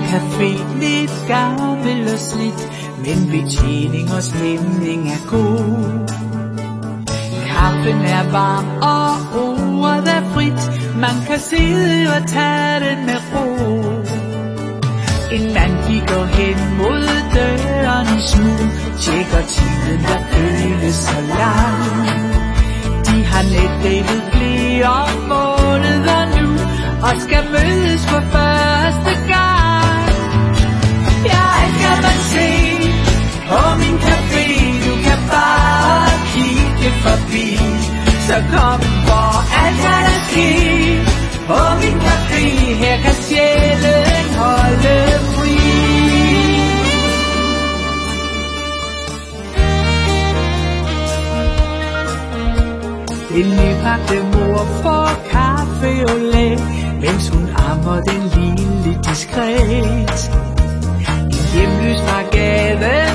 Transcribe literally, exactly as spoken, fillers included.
café, lidt gammel og slidt, men betjening og stemning er god. Kaffen er varm og ordet er frit, man kan sidde og tage den med ro. En mand kigger hen mod døren i smug, tjekker tiden, der føles så lang. De har netdatet flere måneder nu, og skal mødes for første gang. Ja, skal man se på min café, du kan bare kigge forbi. Så kom, hvor alt er der sker. På min café, her kan sjælen holde fri. Den nybagte mor får kaffe og læg, mens hun ammer den lille diskret. En hjemløs fra gaden